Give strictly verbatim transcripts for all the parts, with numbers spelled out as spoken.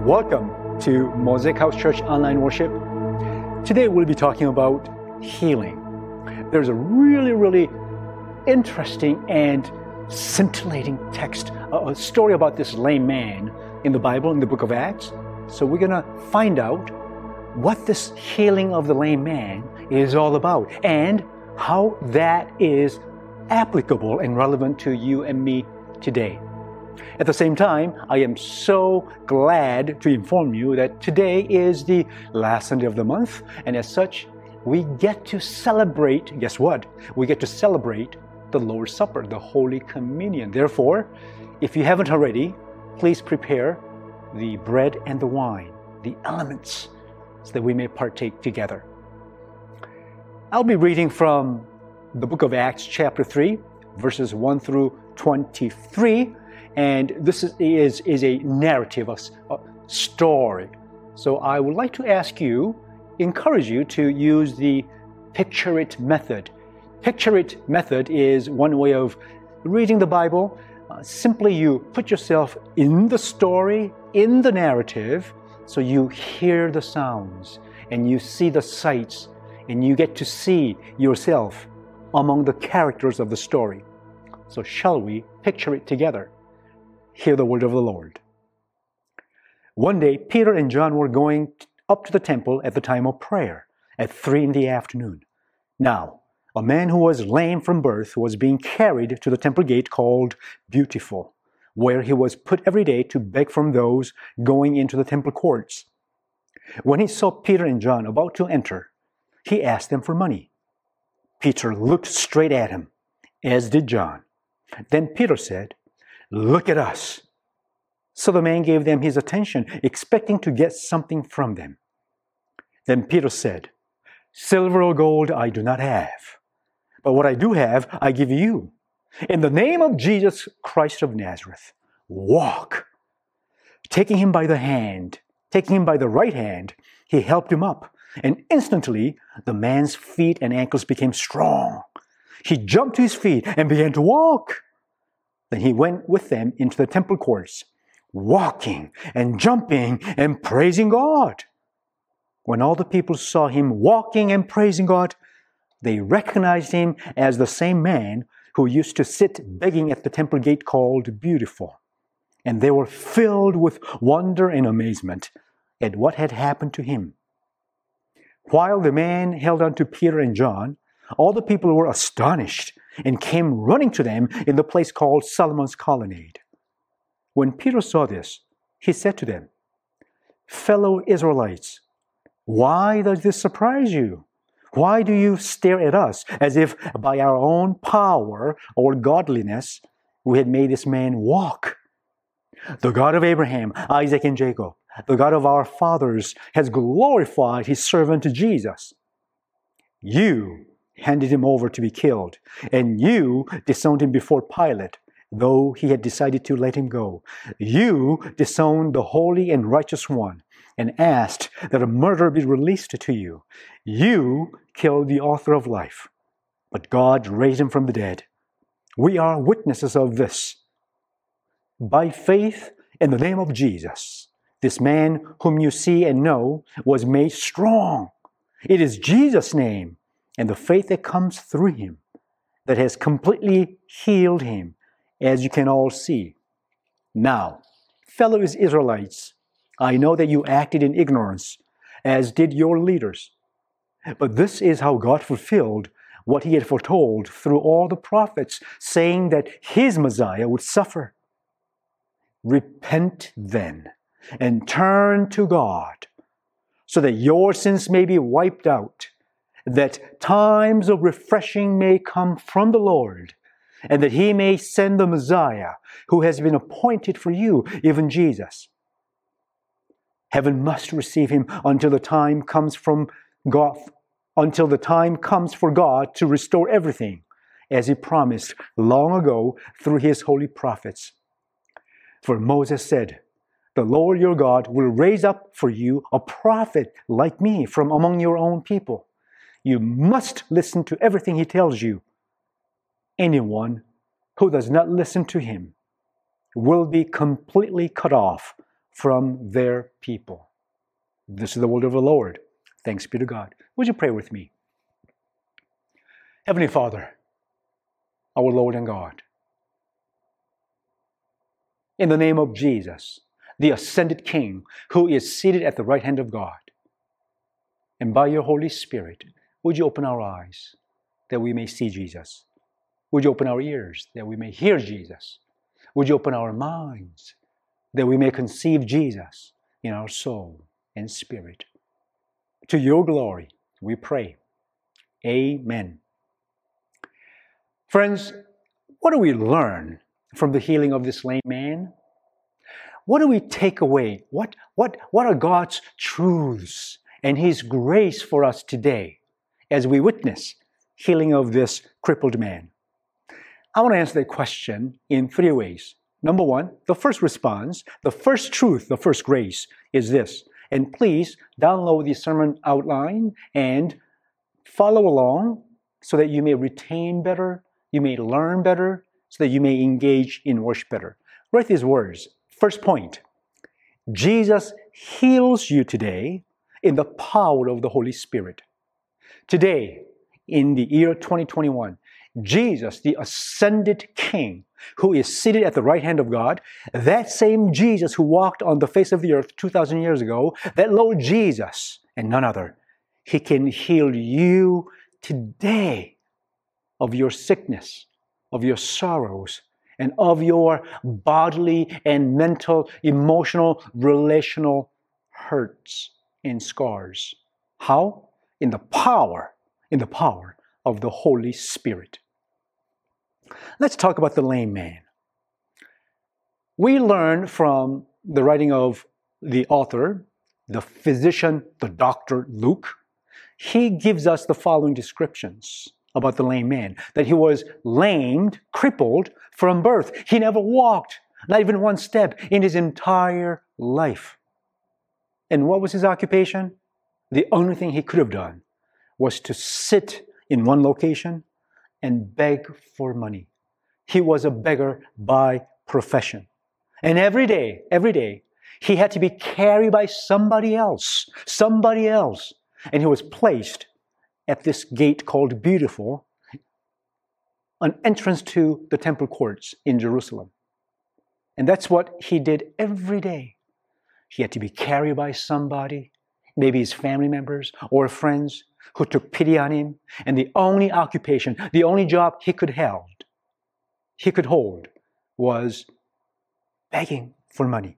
Welcome to Mosaic House Church Online Worship. Today we'll be talking about healing. There's a really, really interesting and scintillating text, a story about this lame man in the Bible, in the book of Acts. So we're going to find out what this healing of the lame man is all about and how that is applicable and relevant to you and me today. At the same time, I am so glad to inform you that today is the last Sunday of the month, and as such, we get to celebrate, guess what? We get to celebrate the Lord's Supper, the Holy Communion. Therefore, if you haven't already, please prepare the bread and the wine, the elements, so that we may partake together. I'll be reading from the book of Acts chapter three, verses one through twenty-three. And this is, is, is a narrative, a, a story. So I would like to ask you, encourage you to use the picture it method. Picture it method is one way of reading the Bible. Uh, simply you put yourself in the story, in the narrative, so you hear the sounds and you see the sights and you get to see yourself among the characters of the story. So shall we picture it together? Hear the word of the Lord. One day, Peter and John were going up to the temple at the time of prayer, at three in the afternoon. Now, a man who was lame from birth was being carried to the temple gate called Beautiful, where he was put every day to beg from those going into the temple courts. When he saw Peter and John about to enter, he asked them for money. Peter looked straight at him, as did John. Then Peter said, "Look at us." So the man gave them his attention, expecting to get something from them. Then Peter said, "Silver or gold I do not have, but what I do have I give you. In the name of Jesus Christ of Nazareth, walk." Taking him by the hand, taking him by the right hand, he helped him up, and instantly the man's feet and ankles became strong. He jumped to his feet and began to walk. Then he went with them into the temple courts, walking and jumping and praising God. When all the people saw him walking and praising God, they recognized him as the same man who used to sit begging at the temple gate called Beautiful. And they were filled with wonder and amazement at what had happened to him. While the man held on to Peter and John, all the people were astonished and came running to them in the place called Solomon's Colonnade. When Peter saw this, he said to them, "Fellow Israelites, why does this surprise you? Why do you stare at us as if by our own power or godliness we had made this man walk? The God of Abraham, Isaac, and Jacob, the God of our fathers, has glorified his servant Jesus. You handed him over to be killed, and you disowned him before Pilate, though he had decided to let him go. You disowned the holy and righteous one, and asked that a murderer be released to you. You killed the author of life, but God raised him from the dead. We are witnesses of this. By faith in the name of Jesus, this man whom you see and know was made strong. It is Jesus' name and the faith that comes through him that has completely healed him, as you can all see. Now, fellow Israelites, I know that you acted in ignorance, as did your leaders. But this is how God fulfilled what he had foretold through all the prophets, saying that his Messiah would suffer. Repent then, and turn to God, so that your sins may be wiped out, that times of refreshing may come from the Lord, and that he may send the Messiah who has been appointed for you, even Jesus. Heaven must receive him until the time comes from God, until the time comes for God to restore everything, as he promised long ago through his holy prophets. For Moses said, "The Lord your God will raise up for you a prophet like me from among your own people. You must listen to everything he tells you. Anyone who does not listen to him will be completely cut off from their people. This is the word of the Lord. Thanks be to God. Would you pray with me? Heavenly Father, our Lord and God, in the name of Jesus, the ascended King who is seated at the right hand of God, and by your Holy Spirit, would you open our eyes that we may see Jesus? Would you open our ears that we may hear Jesus? Would you open our minds that we may conceive Jesus in our soul and spirit? To your glory, we pray. Amen. Friends, what do we learn from the healing of this lame man? What do we take away? What, what, what are God's truths and His grace for us today as we witness healing of this crippled man? I want to answer that question in three ways. Number one, the first response, the first truth, the first grace is this. And please download the sermon outline and follow along so that you may retain better, you may learn better, so that you may engage in worship better. Write these words. First point, Jesus heals you today in the power of the Holy Spirit. Today, in the year twenty twenty-one, Jesus, the ascended King, who is seated at the right hand of God, that same Jesus who walked on the face of the earth two thousand years ago, that Lord Jesus, and none other, He can heal you today of your sickness, of your sorrows, and of your bodily and mental, emotional, relational hurts and scars. How? In the power, in the power of the Holy Spirit. Let's talk about the lame man. We learn from the writing of the author, the physician, the doctor Luke. He gives us the following descriptions about the lame man, that he was lamed, crippled from birth. He never walked, not even one step in his entire life. And what was his occupation? The only thing he could have done was to sit in one location and beg for money. He was a beggar by profession. And every day, every day, he had to be carried by somebody else, somebody else. And he was placed at this gate called Beautiful, an entrance to the temple courts in Jerusalem. And that's what he did every day. He had to be carried by somebody, maybe his family members or friends who took pity on him. And the only occupation, the only job he could hold, he could hold was begging for money.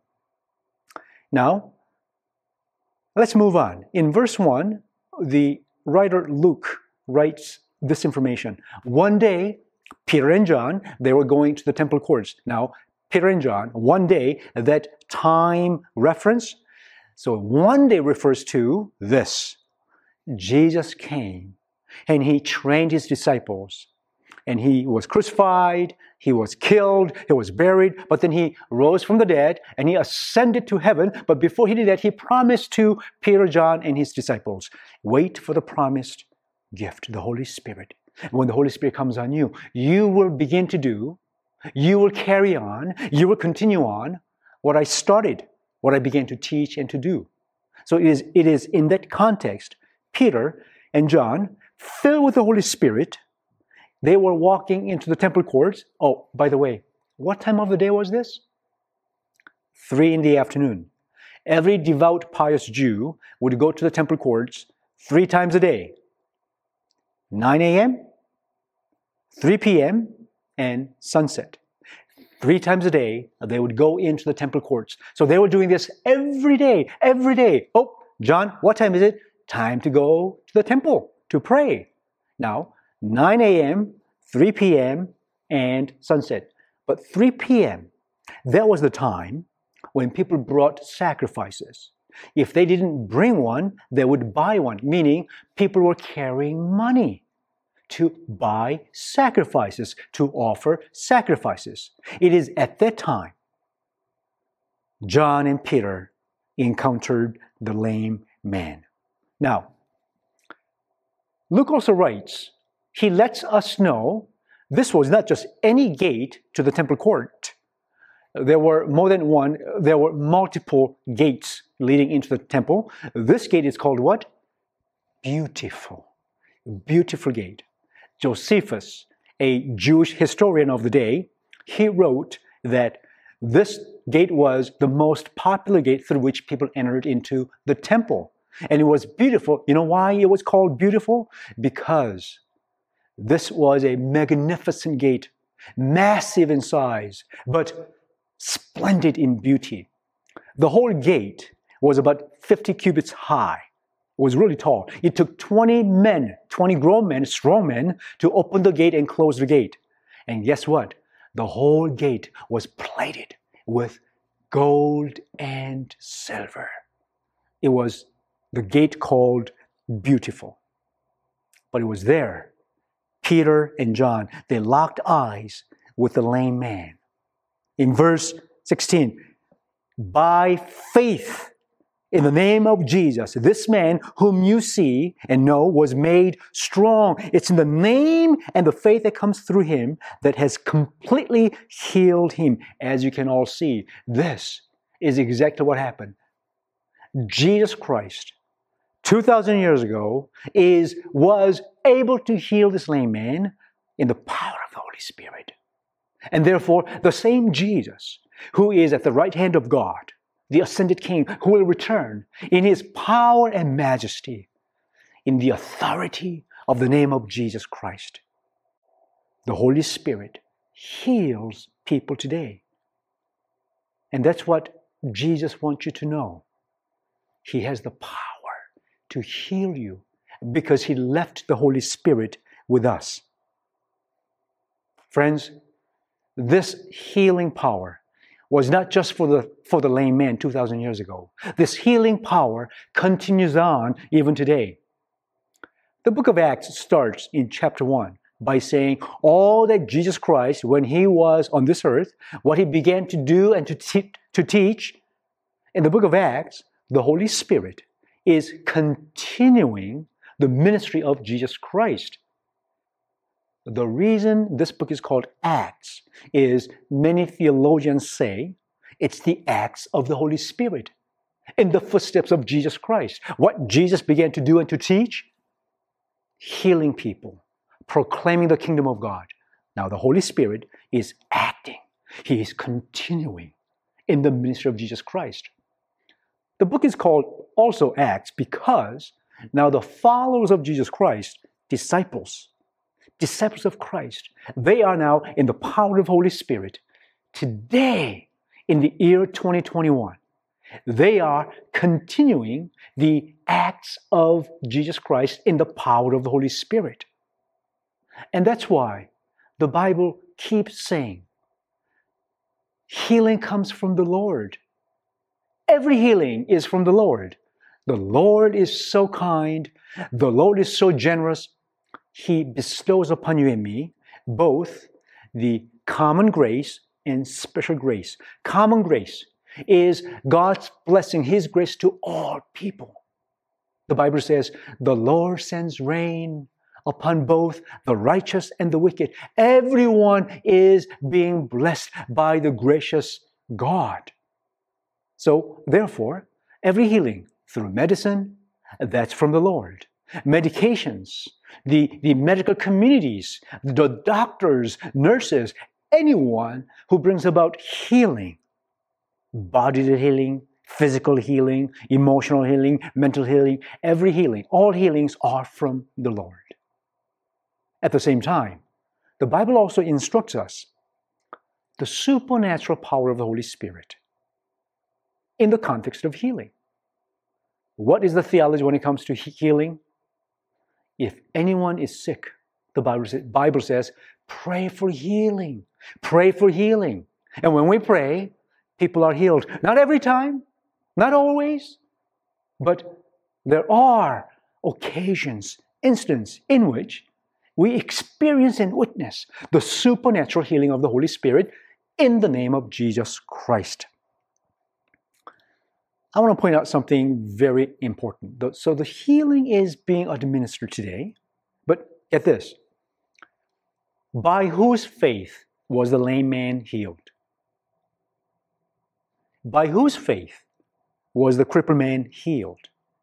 Now, let's move on. In verse one, the writer Luke writes this information. One day, Peter and John, they were going to the temple courts. Now, Peter and John, one day, that time reference. So one day refers to this. Jesus came and He trained His disciples. And He was crucified, He was killed, He was buried, but then He rose from the dead and He ascended to heaven. But before He did that, He promised to Peter, John, and His disciples, wait for the promised gift, the Holy Spirit. And when the Holy Spirit comes on you, you will begin to do, you will carry on, you will continue on what I started, what I began to teach and to do. So it is, it is in that context, Peter and John, filled with the Holy Spirit, they were walking into the temple courts. Oh, by the way, what time of the day was this? Three in the afternoon. Every devout, pious Jew would go to the temple courts three times a day. nine a.m., three p.m., and sunset. Three times a day, they would go into the temple courts. So they were doing this every day, every day. Oh, John, what time is it? Time to go to the temple to pray. Now, nine a.m., three p.m., and sunset. But three p.m., that was the time when people brought sacrifices. If they didn't bring one, they would buy one, meaning people were carrying money to buy sacrifices, to offer sacrifices. It is at that time John and Peter encountered the lame man. Now, Luke also writes, he lets us know this was not just any gate to the temple court. there were more than one, there were multiple gates leading into the temple. This gate is called what? Beautiful. Beautiful gate. Josephus, a Jewish historian of the day, he wrote that this gate was the most popular gate through which people entered into the temple. And it was beautiful. You know why it was called beautiful? Because this was a magnificent gate, massive in size, but splendid in beauty. The whole gate was about fifty cubits high. It was really tall. It took twenty men, twenty grown men, strong men, to open the gate and close the gate. And guess what? The whole gate was plated with gold and silver. It was the gate called Beautiful. But it was there. Peter and John, they locked eyes with the lame man. In verse sixteen, by faith in the name of Jesus, this man whom you see and know was made strong. It's in the name and the faith that comes through him that has completely healed him. As you can all see, this is exactly what happened. Jesus Christ, two thousand years ago, is, was able to heal this lame man in the power of the Holy Spirit. And therefore, the same Jesus who is at the right hand of God, the ascended King, who will return in his power and majesty, in the authority of the name of Jesus Christ. The Holy Spirit heals people today. And that's what Jesus wants you to know. He has the power to heal you because he left the Holy Spirit with us. Friends, this healing power was not just for the, for the lame man two thousand years ago. This healing power continues on even today. The book of Acts starts in chapter one by saying all that Jesus Christ, when he was on this earth, what he began to do and to, te- to teach. In the book of Acts, the Holy Spirit is continuing the ministry of Jesus Christ. The reason this book is called Acts is many theologians say it's the acts of the Holy Spirit in the footsteps of Jesus Christ. What Jesus began to do and to teach? Healing people, proclaiming the kingdom of God. Now the Holy Spirit is acting. He is continuing in the ministry of Jesus Christ. The book is called also Acts because now the followers of Jesus Christ, disciples, disciples of Christ, they are now in the power of the Holy Spirit. Today, in the year twenty twenty-one, they are continuing the acts of Jesus Christ in the power of the Holy Spirit. And that's why the Bible keeps saying, healing comes from the Lord. Every healing is from the Lord. The Lord is so kind. The Lord is so generous. He bestows upon you and me both the common grace and special grace. Common grace is God's blessing, his grace to all people. The Bible says, the Lord sends rain upon both the righteous and the wicked. Everyone is being blessed by the gracious God. So, therefore, every healing through medicine, that's from the Lord. Medications, the, the medical communities, the doctors, nurses, anyone who brings about healing, bodily healing, physical healing, emotional healing, mental healing, every healing, all healings are from the Lord. At the same time, the Bible also instructs us the supernatural power of the Holy Spirit in the context of healing. What is the theology when it comes to healing? If anyone is sick, the Bible says, pray for healing. Pray for healing. And when we pray, people are healed. Not every time, not always, but there are occasions, instances in which we experience and witness the supernatural healing of the Holy Spirit in the name of Jesus Christ. I want to point out something very important. So the healing is being administered today, but get this. By whose faith was the lame man healed? By whose faith was the crippled man healed?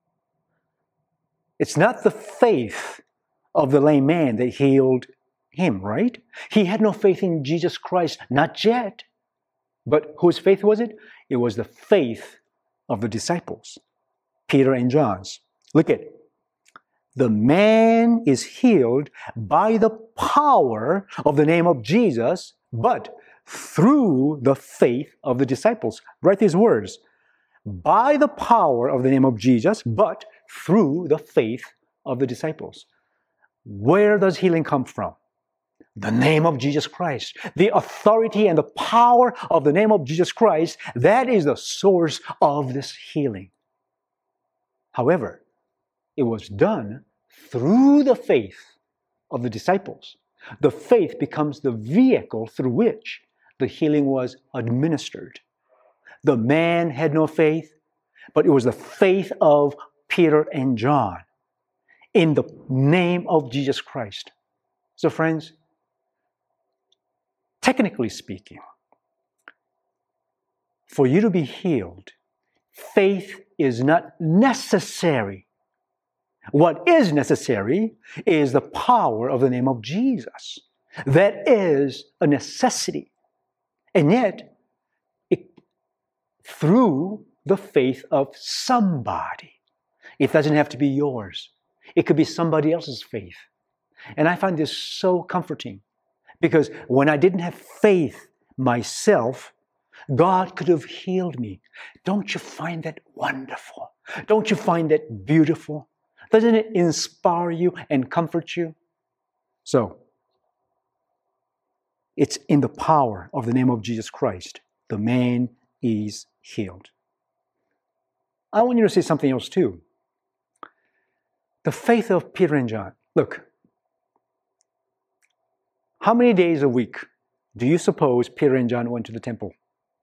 It's not the faith of the lame man that healed him, right? He had no faith in Jesus Christ, not yet. But whose faith was it? It was the faith of the disciples, Peter and John's. Look at it. The man is healed by the power of the name of Jesus, but through the faith of the disciples. Write these words. By the power of the name of Jesus, but through the faith of the disciples. Where does healing come from? The name of Jesus Christ. The authority and the power of the name of Jesus Christ, that is the source of this healing. However, it was done through the faith of the disciples. The faith becomes the vehicle through which the healing was administered. The man had no faith, but it was the faith of Peter and John in the name of Jesus Christ. So friends, technically speaking, for you to be healed, faith is not necessary. What is necessary is the power of the name of Jesus. That is a necessity. And yet, it, through the faith of somebody. It doesn't have to be yours. It could be somebody else's faith. And I find this so comforting because when I didn't have faith myself, God could have healed me. Don't you find that wonderful? Don't you find that beautiful? Doesn't it inspire you and comfort you? So, it's in the power of the name of Jesus Christ. The man is healed. I want you to say something else too. The faith of Peter and John. Look, how many days a week do you suppose Peter and John went to the temple?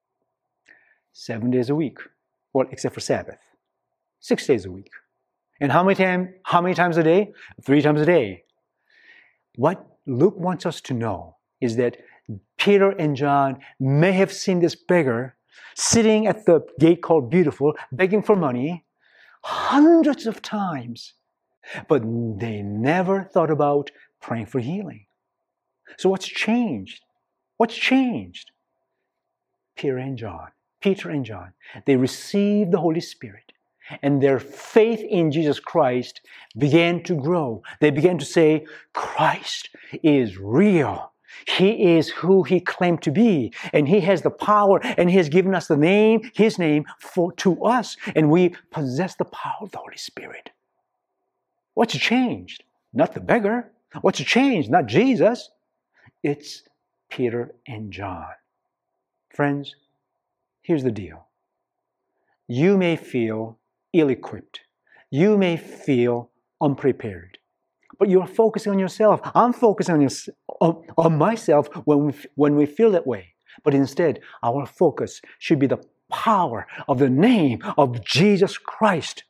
Seven days a week. Well, except for Sabbath. Six days a week. And how many, time, how many times a day? Three times a day. What Luke wants us to know is that Peter and John may have seen this beggar sitting at the gate called Beautiful, begging for money hundreds of times. But they never thought about praying for healing. So what's changed? What's changed? Peter and John. Peter and John. They received the Holy Spirit. And their faith in Jesus Christ began to grow. They began to say, Christ is real. He is who He claimed to be. And He has the power. And He has given us the name, His name, for to us. And we possess the power of the Holy Spirit. What's changed? Not the beggar. What's changed? Not Jesus. It's Peter and John. Friends, here's the deal. You may feel ill-equipped. You may feel unprepared. But you're focusing on yourself. I'm focusing on, your, on, on myself when we, when we feel that way. But instead, our focus should be the power of the name of Jesus Christ.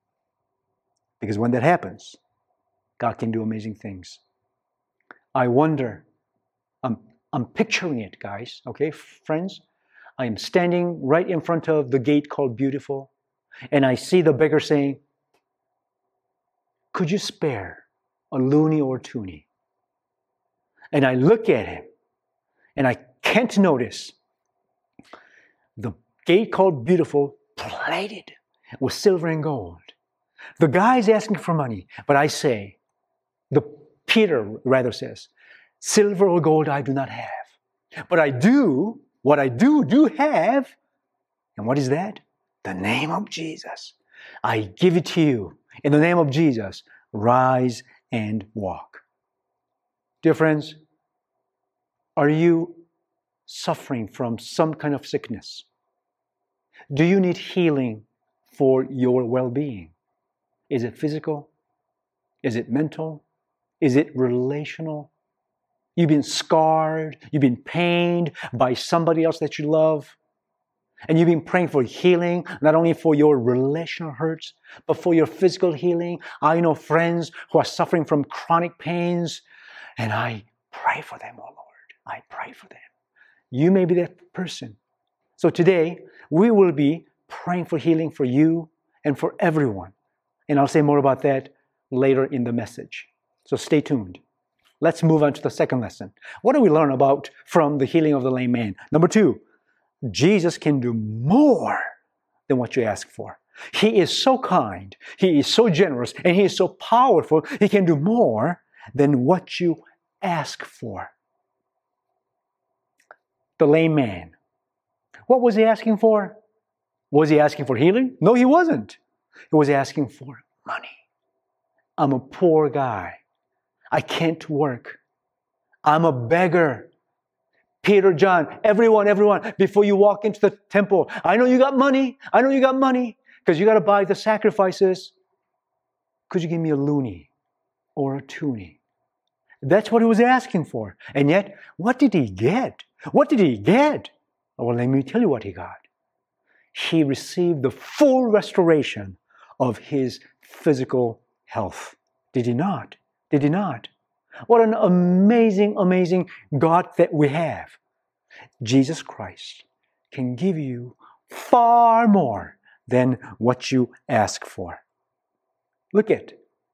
Because when that happens, God can do amazing things. I wonder, I'm, I'm picturing it, guys, okay, friends? I am standing right in front of the gate called Beautiful, and I see the beggar saying, could you spare a loonie or toonie? And I look at him, and I can't notice the gate called Beautiful plated with silver and gold. The guy's asking for money, but I say, the Peter rather says, silver or gold I do not have. But I do, what I do, do have. And what is that? The name of Jesus. I give it to you. In the name of Jesus, rise and walk. Dear friends, are you suffering from some kind of sickness? Do you need healing for your well-being? Is it physical? Is it mental? Is it relational? You've been scarred. You've been pained by somebody else that you love. And you've been praying for healing, not only for your relational hurts, but for your physical healing. I know friends who are suffering from chronic pains, and I pray for them, oh Lord. I pray for them. You may be that person. So today, we will be praying for healing for you and for everyone. And I'll say more about that later in the message. So stay tuned. Let's move on to the second lesson. What do we learn about from the healing of the lame man? Number two, Jesus can do more than what you ask for. He is so kind, He is so generous, and He is so powerful, He can do more than what you ask for. The lame man. What was he asking for? Was he asking for healing? No, he wasn't. He was asking for money. I'm a poor guy. I can't work. I'm a beggar. Peter, John, everyone, everyone, before you walk into the temple, I know you got money. I know you got money because you got to buy the sacrifices. Could you give me a loonie or a toonie? That's what he was asking for. And yet, what did he get? What did he get? Well, let me tell you what he got. He received the full restoration of his physical health. Did he not? Did he not? What an amazing, amazing God that we have. Jesus Christ can give you far more than what you ask for. Look at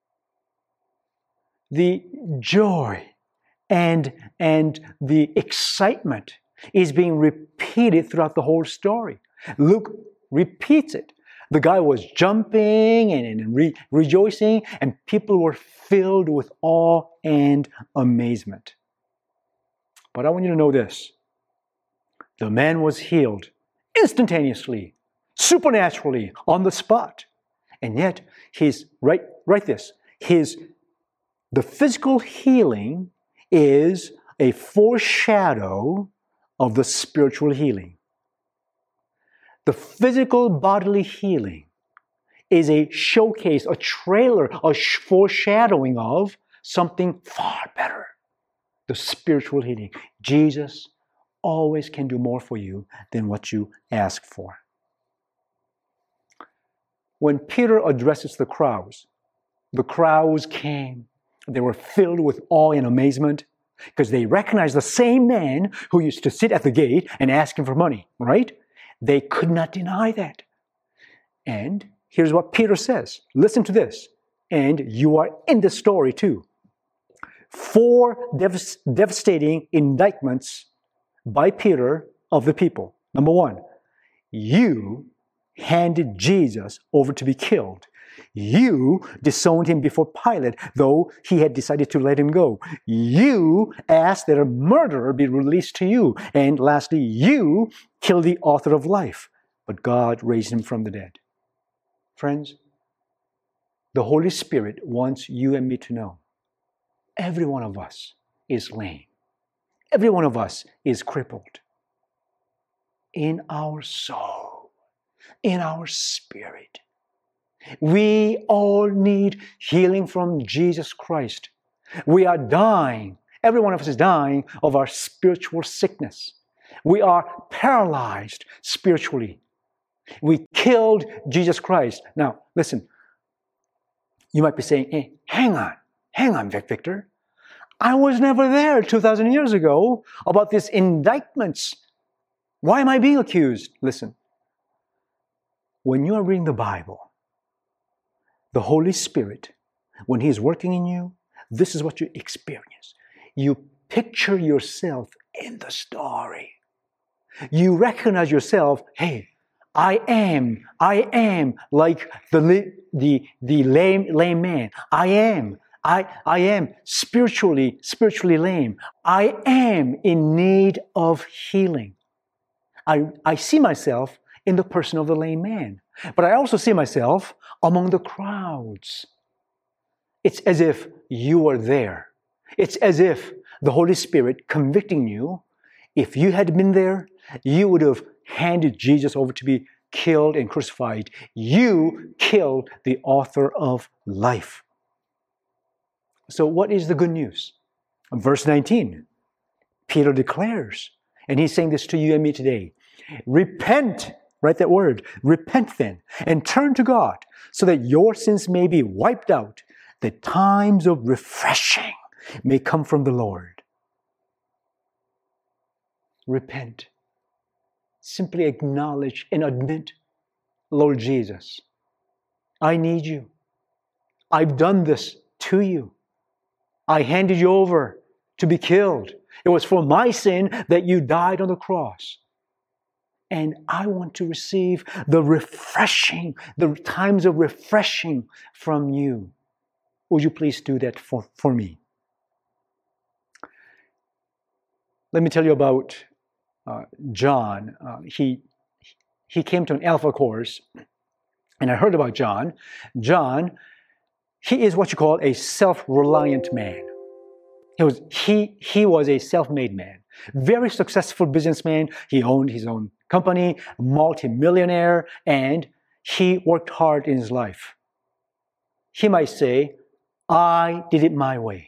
the joy and, and the excitement is being repeated throughout the whole story. Luke repeats it. The guy was jumping and, and re- rejoicing, and people were filled with awe and amazement. But I want you to know this. The man was healed instantaneously, supernaturally, on the spot. And yet, his, write, write this, his, the physical healing is a foreshadow of the spiritual healing. The physical bodily healing is a showcase, a trailer, a foreshadowing of something far better. The spiritual healing. Jesus always can do more for you than what you ask for. When Peter addresses the crowds, the crowds came. They were filled with awe and amazement because they recognized the same man who used to sit at the gate and ask him for money, right? They could not deny that. And here's what Peter says. Listen to this. And you are in the story too. Four dev- devastating indictments by Peter of the people. Number one, you handed Jesus over to be killed. You disowned him before Pilate, though he had decided to let him go. You asked that a murderer be released to you. And lastly, you killed the author of life, but God raised him from the dead. Friends, the Holy Spirit wants you and me to know every one of us is lame. Every one of us is crippled. In our soul, in our spirit. We all need healing from Jesus Christ. We are dying. Every one of us is dying of our spiritual sickness. We are paralyzed spiritually. We killed Jesus Christ. Now, listen. You might be saying, hey, hang on. Hang on, Victor. I was never there two thousand years ago about these indictments. Why am I being accused? Listen. When you are reading the Bible, the Holy Spirit, when He is working in you, this is what you experience. You picture yourself in the story. You recognize yourself, hey, I am, I am like the, the, the lame, lame man. I am, I, I am spiritually, spiritually lame. I am in need of healing. I, I see myself in the person of the lame man. But I also see myself among the crowds. It's as if you are there. It's as if the Holy Spirit convicting you. If you had been there, you would have handed Jesus over to be killed and crucified. You killed the author of life. So what is the good news? Verse nineteen, Peter declares, and he's saying this to you and me today. Repent, write that word, repent then, and turn to God so that your sins may be wiped out, that times of refreshing may come from the Lord. Repent. simply acknowledge and admit, Lord Jesus, I need you. I've done this to you. I handed you over to be killed. It was for my sin that you died on the cross. And I want to receive the refreshing, the times of refreshing from you. Would you please do that for, for me? Let me tell you about uh, John. Uh, he, he came to an Alpha course, and I heard about John. John, he is what you call a self-reliant man. He was, he, he was a self-made man, very successful businessman. He owned his own company, multi-millionaire, and he worked hard in his life. He might say, I did it my way.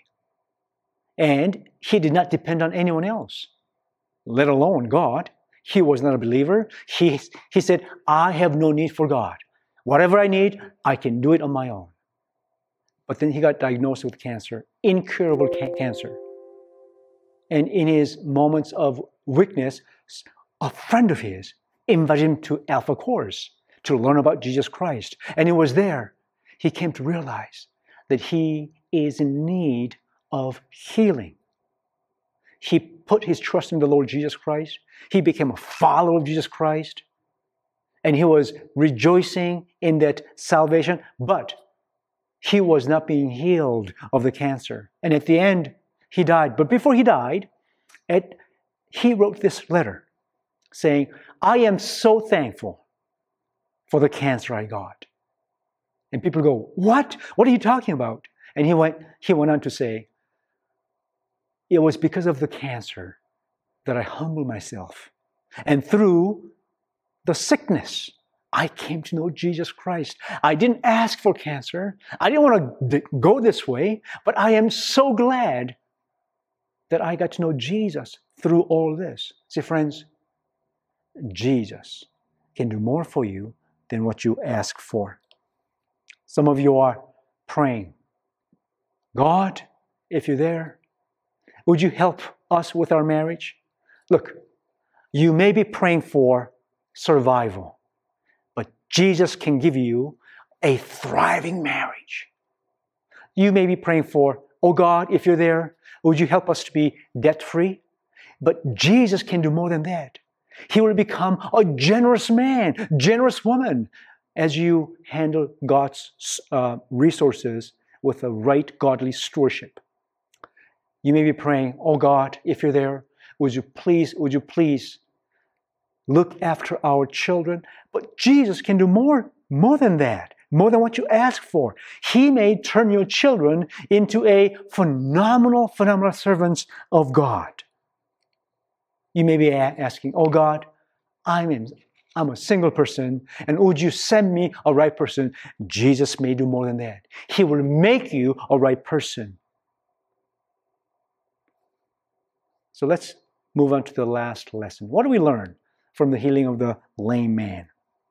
And he did not depend on anyone else, let alone God. He was not a believer. He, he said, I have no need for God. Whatever I need, I can do it on my own. But then he got diagnosed with cancer, incurable ca- cancer. And in his moments of weakness, a friend of his invited him to Alpha Course to learn about Jesus Christ. And it was there he came to realize that he is in need of healing. He put his trust in the Lord Jesus Christ. He became a follower of Jesus Christ. And he was rejoicing in that salvation, but he was not being healed of the cancer. And at the end, he died. But before he died, at, he wrote this letter saying, I am so thankful for the cancer I got. And people go, what? What are you talking about? And he went, he went on to say, it was because of the cancer that I humbled myself. And through the sickness, I came to know Jesus Christ. I didn't ask for cancer. I didn't want to go this way, but I am so glad that I got to know Jesus through all this. See, friends, Jesus can do more for you than what you ask for. Some of you are praying, God, if you're there, would you help us with our marriage? Look, you may be praying for survival, but Jesus can give you a thriving marriage. You may be praying for, oh God, if you're there, would you help us to be debt-free? But Jesus can do more than that. He will become a generous man, generous woman, as you handle God's uh, resources with a right godly stewardship. You may be praying, oh God, if you're there, would you please, would you please look after our children? But Jesus can do more, more than that, more than what you ask for. He may turn your children into a phenomenal, phenomenal servants of God. You may be asking, oh God, I'm in, I'm a single person, and would you send me a right person? Jesus may do more than that. He will make you a right person. So let's move on to the last lesson. What do we learn from the healing of the lame man?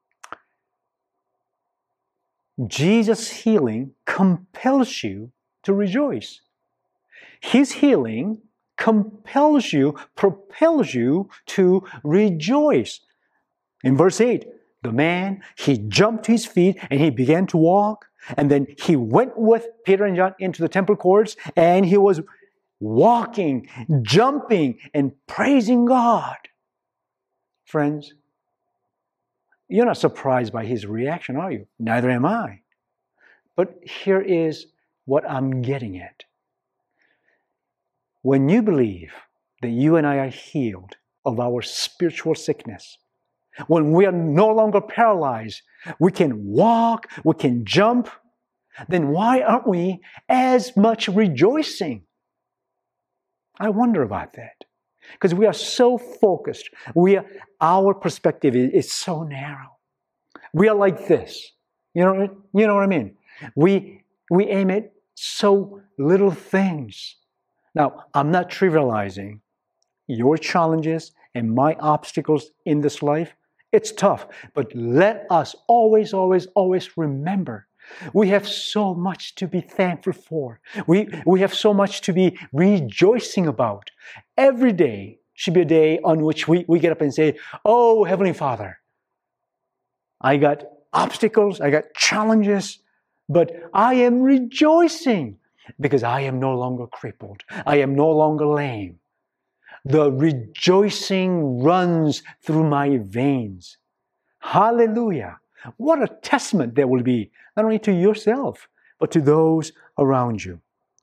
Jesus' healing compels you to rejoice. His healing compels you, propels you to rejoice. In verse eight, the man, he jumped to his feet and he began to walk. And then he went with Peter and John into the temple courts, and he was walking, jumping, and praising God. Friends, you're not surprised by his reaction, are you? Neither am I. But here is what I'm getting at. When you believe that you and I are healed of our spiritual sickness, when we are no longer paralyzed, we can walk, we can jump, then why aren't we as much rejoicing? I wonder about that. Because we are so focused. We are, our perspective is, is so narrow. We are like this. You know, you know what I mean? We, we aim at so little things. Now, I'm not trivializing your challenges and my obstacles in this life. It's tough. But let us always, always, always remember we have so much to be thankful for. We, we have so much to be rejoicing about. Every day, should be a day on which we, we get up and say, oh, Heavenly Father, I got obstacles, I got challenges, but I am rejoicing because I am no longer crippled. I am no longer lame. The rejoicing runs through my veins. Hallelujah. What a testament that will be, not only to yourself, but to those around you.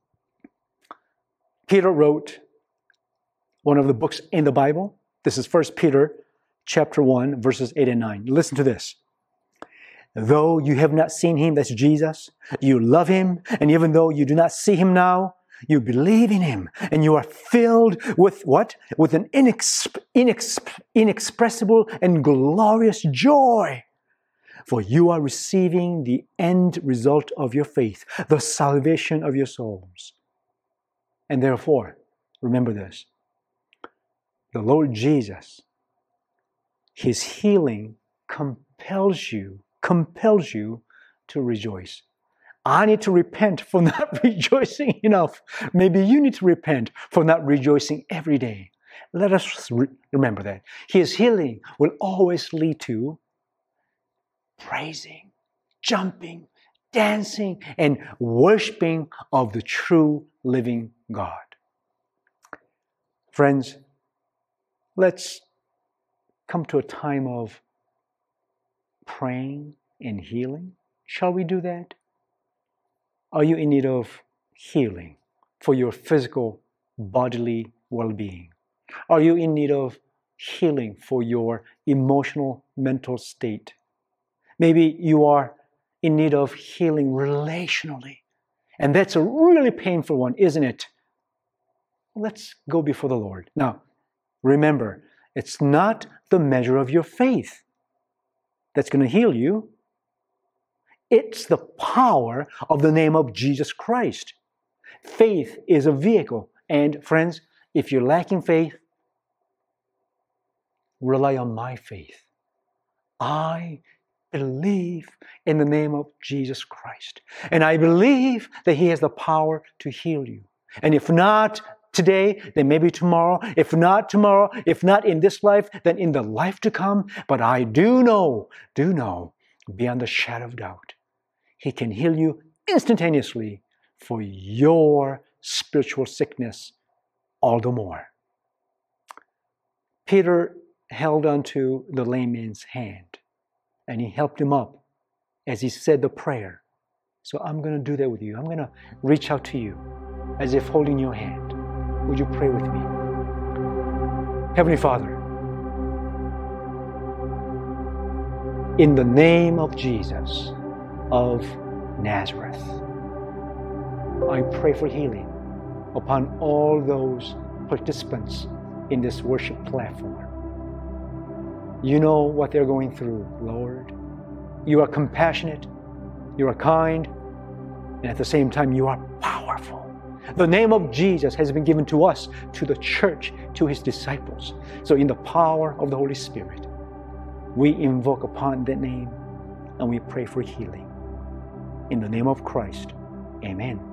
Peter wrote one of the books in the Bible. This is First Peter chapter one, verses eight and nine. Listen to this. Though you have not seen him, that's Jesus, you love him, and even though you do not see him now, you believe in him, and you are filled with what? With an inexp- inexp- inexpressible and glorious joy. For you are receiving the end result of your faith, the salvation of your souls. And therefore, remember this, the Lord Jesus, his healing compels you, compels you to rejoice. I need to repent for not rejoicing enough. Maybe you need to repent for not rejoicing every day. Let us re- remember that. His healing will always lead to praising, jumping, dancing, and worshiping of the true living God. Friends, let's come to a time of praying and healing. Shall we do that? Are you in need of healing for your physical, bodily well-being? Are you in need of healing for your emotional, mental state? Maybe you are in need of healing relationally. And that's a really painful one, isn't it? Let's go before the Lord. Now, remember, it's not the measure of your faith that's going to heal you. It's the power of the name of Jesus Christ. Faith is a vehicle. And friends, if you're lacking faith, rely on my faith. I believe in the name of Jesus Christ. And I believe that he has the power to heal you. And if not today, then maybe tomorrow. If not tomorrow, if not in this life, then in the life to come. But I do know, do know, beyond the shadow of doubt, he can heal you instantaneously for your spiritual sickness all the more. Peter held onto the lame man's hand and he helped him up as he said the prayer. So I'm going to do that with you. I'm going to reach out to you as if holding your hand. Would you pray with me? Heavenly Father, in the name of Jesus of Nazareth, I pray for healing upon all those participants in this worship platform. You know what they're going through, Lord. You are compassionate, you are kind, and at the same time you are powerful. The name of Jesus has been given to us, to the church, to his disciples. So in the power of the Holy Spirit, we invoke upon that name and we pray for healing. In the name of Christ, amen.